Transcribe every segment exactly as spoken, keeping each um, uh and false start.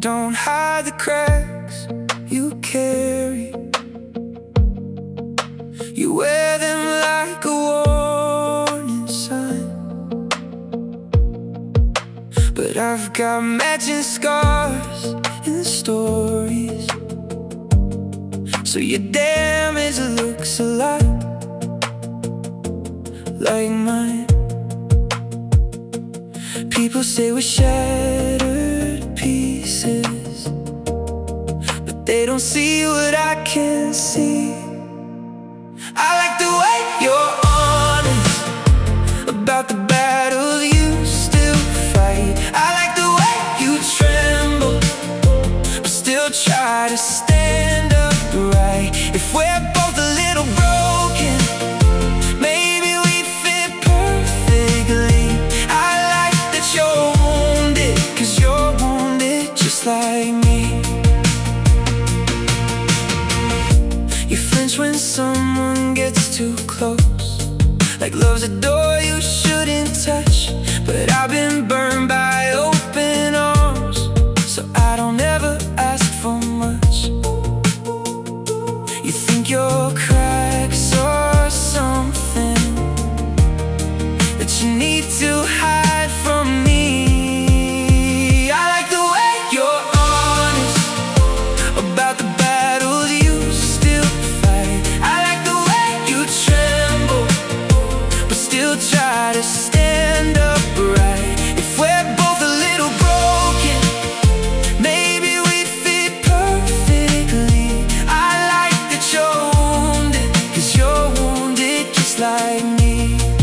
Don't hide the cracks you carry. You wear them like a warning sign. But I've got matching scars in the stories, so your damage looks a lot like mine. People say we're shattered pieces, but they don't see what I can see. I like the way you're honest about the battles you still fight. I like the way you tremble, but still try to stand upright. If we're both a little broken, maybe we fit perfectly. I like that you're wounded, 'cause you're wounded just like me. You flinch when someone gets too close, like love's a door you shouldn't touch. But I've been burned by open arms, so I don't ever ask for much. You think your cracks are something that you need to hide from me. I like the way you're honest about the battles you still fight. I like the way you tremble, but still try to stand upright. If we're both a little broken, maybe we fit perfectly. I like that you're wounded, 'cause you're wounded just like me.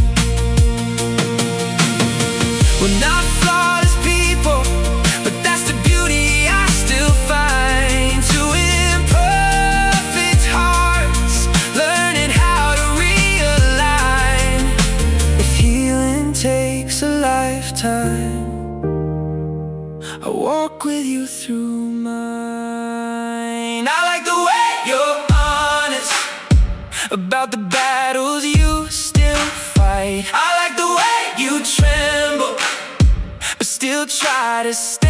We're not flawless people, but that's the beauty I still find. Two imperfect hearts learning how to realign. If healing takes a lifetime, I'll walk with you through mine. I like the way you're honest about the battles you still fight. I like the way you tremble, but still try to stay